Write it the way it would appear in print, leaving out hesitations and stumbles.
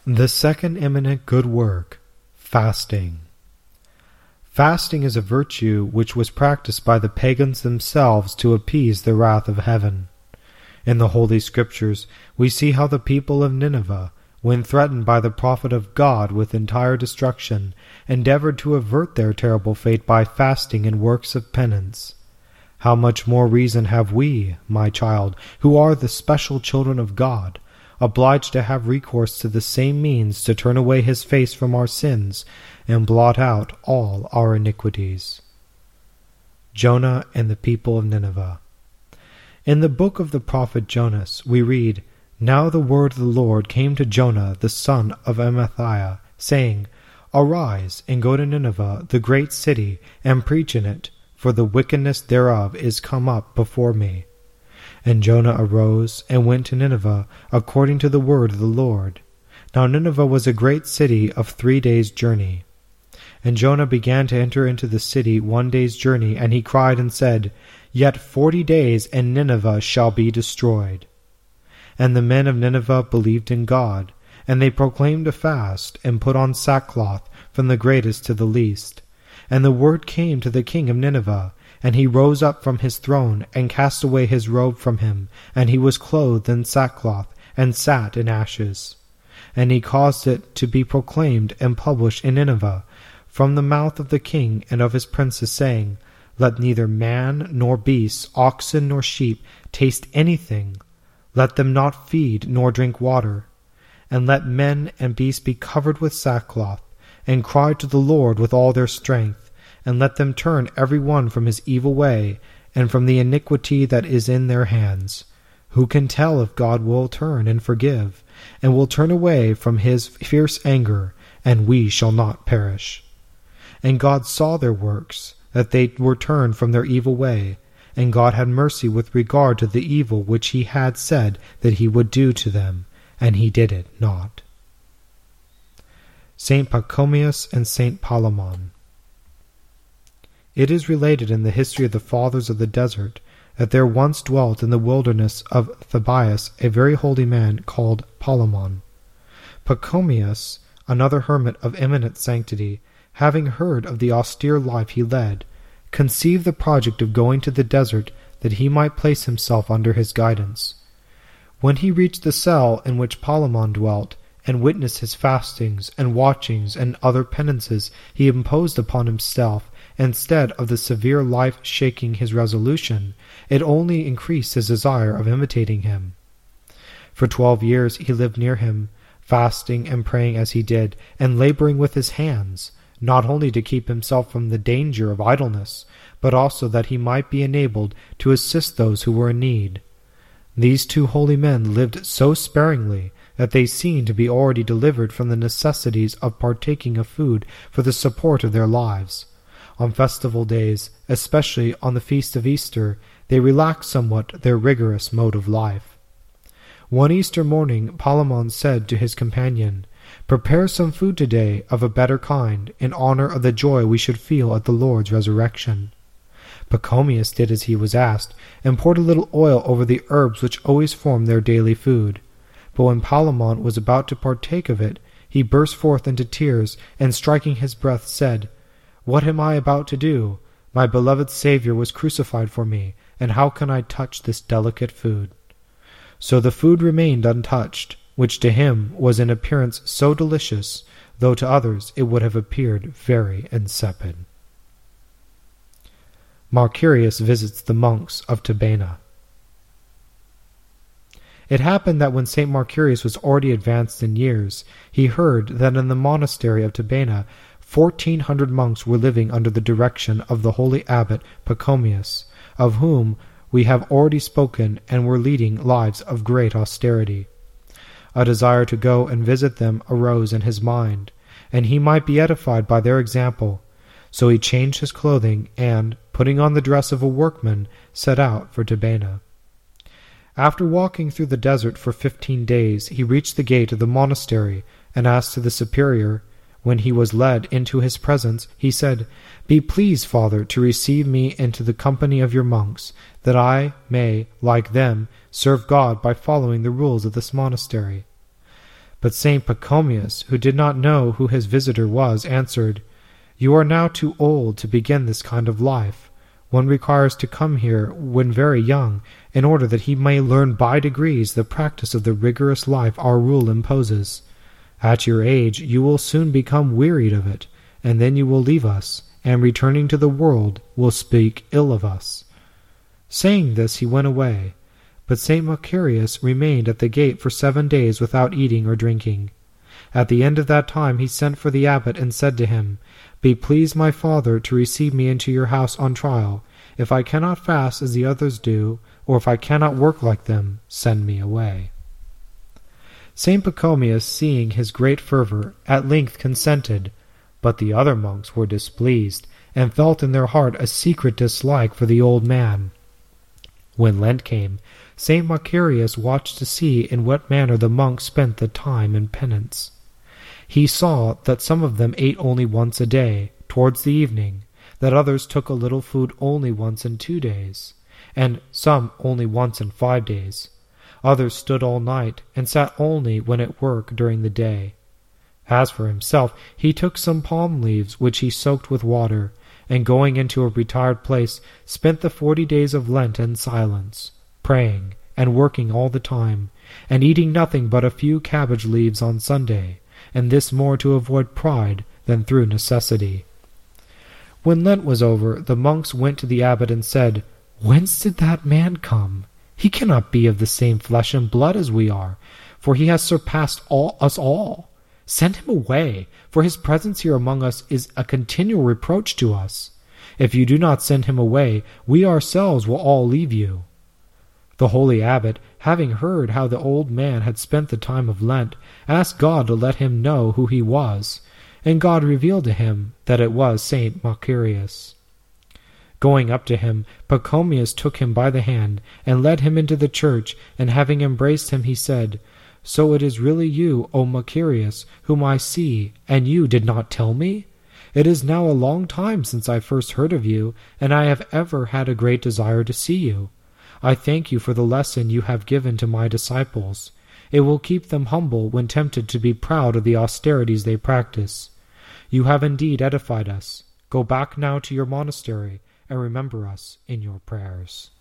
The second eminent good work, fasting. Fasting is a virtue which was practiced by the pagans themselves to appease the wrath of heaven. In the Holy Scriptures, we see how the people of Nineveh, when threatened by the prophet of God with entire destruction, endeavored to avert their terrible fate by fasting and works of penance. How much more reason have we, my child, who are the special children of God, obliged to have recourse to the same means to turn away his face from our sins and blot out all our iniquities. Jonah and the people of Nineveh. In the book of the prophet Jonas we read, "Now the word of the Lord came to Jonah the son of Amittai, saying, Arise, and go to Nineveh, the great city, and preach in it, for the wickedness thereof is come up before me. And Jonah arose, and went to Nineveh, according to the word of the Lord. Now Nineveh was a great city of 3 days' journey. And Jonah began to enter into the city 1 day's journey, and he cried and said, Yet 40 days, and Nineveh shall be destroyed. And the men of Nineveh believed in God, and they proclaimed a fast, and put on sackcloth, from the greatest to the least. And the word came to the king of Nineveh, and he rose up from his throne, and cast away his robe from him, and he was clothed in sackcloth, and sat in ashes. And he caused it to be proclaimed and published in Nineveh, from the mouth of the king and of his princes, saying, Let neither man nor beast, oxen nor sheep, taste anything. Let them not feed nor drink water. And let men and beasts be covered with sackcloth, and cry to the Lord with all their strength. And let them turn every one from his evil way, and from the iniquity that is in their hands. Who can tell if God will turn and forgive, and will turn away from his fierce anger, and we shall not perish? And God saw their works, that they were turned from their evil way, and God had mercy with regard to the evil which he had said that he would do to them, and he did it not. Saint Pachomius and Saint Palamon. It is related in the history of the Fathers of the Desert that there once dwelt in the wilderness of Thebais a very holy man called Palamon. Pachomius, another hermit of eminent sanctity, having heard of the austere life he led, conceived the project of going to the desert that he might place himself under his guidance. When he reached the cell in which Palamon dwelt, and witnessed his fastings and watchings and other penances he imposed upon himself, instead of the severe life shaking his resolution, it only increased his desire of imitating him. For 12 years he lived near him, fasting and praying as he did, and laboring with his hands, not only to keep himself from the danger of idleness, but also that he might be enabled to assist those who were in need. These 2 holy men lived so sparingly that they seemed to be already delivered from the necessities of partaking of food for the support of their lives. On festival days, especially on the feast of Easter, they relaxed somewhat their rigorous mode of life. One Easter morning Palamon said to his companion, Prepare some food today of a better kind, in honor of the joy we should feel at the Lord's resurrection. Pachomius did as he was asked, and poured a little oil over the herbs which always formed their daily food. But when Palamon was about to partake of it, he burst forth into tears, and striking his breast said, What am I about to do? My beloved Saviour was crucified for me, and how can I touch this delicate food? So the food remained untouched, which to him was in appearance so delicious, though to others it would have appeared very insipid. Macarius visits the monks of Tabenna. It happened that when St. Macarius was already advanced in years, he heard that in the monastery of Tabenna 1,400 monks were living under the direction of the holy abbot Pachomius, of whom we have already spoken, and were leading lives of great austerity. A desire to go and visit them arose in his mind, and he might be edified by their example. So he changed his clothing, and, putting on the dress of a workman, set out for Tabenna. After walking through the desert for 15 days, he reached the gate of the monastery, and asked the superior. When he was led into his presence, he said, Be pleased, Father, to receive me into the company of your monks, that I may, like them, serve God by following the rules of this monastery. But St. Pachomius, who did not know who his visitor was, answered, "You are now too old to begin this kind of life. One requires to come here when very young, in order that he may learn by degrees the practice of the rigorous life our rule imposes. At your age you will soon become wearied of it, and then you will leave us, and returning to the world will speak ill of us." Saying this he went away, but St. Macarius remained at the gate for 7 days without eating or drinking. At the end of that time he sent for the abbot and said to him, "Be pleased, my father, to receive me into your house on trial. If I cannot fast as the others do, or if I cannot work like them, send me away." St. Pachomius, seeing his great fervor, at length consented, but the other monks were displeased, and felt in their heart a secret dislike for the old man. When Lent came, St. Macarius watched to see in what manner the monks spent the time in penance. He saw that some of them ate only once a day, towards the evening, that others took a little food only once in 2 days, and some only once in 5 days. Others stood all night, and sat only when at work during the day. As for himself, he took some palm leaves which he soaked with water, and going into a retired place, spent the 40 days of Lent in silence, praying and working all the time, and eating nothing but a few cabbage leaves on Sunday, and this more to avoid pride than through necessity. When Lent was over, the monks went to the abbot and said, "Whence did that man come? He cannot be of the same flesh and blood as we are, for he has surpassed us all. Send him away, for his presence here among us is a continual reproach to us. If you do not send him away, we ourselves will all leave you." The holy abbot, having heard how the old man had spent the time of Lent, asked God to let him know who he was, and God revealed to him that it was St. Macarius. Going up to him, Pachomius took him by the hand, and led him into the church, and having embraced him, he said, "So it is really you, O Macarius, whom I see, and you did not tell me? It is now a long time since I first heard of you, and I have ever had a great desire to see you. I thank you for the lesson you have given to my disciples. It will keep them humble when tempted to be proud of the austerities they practice. You have indeed edified us. Go back now to your monastery, and remember us in your prayers."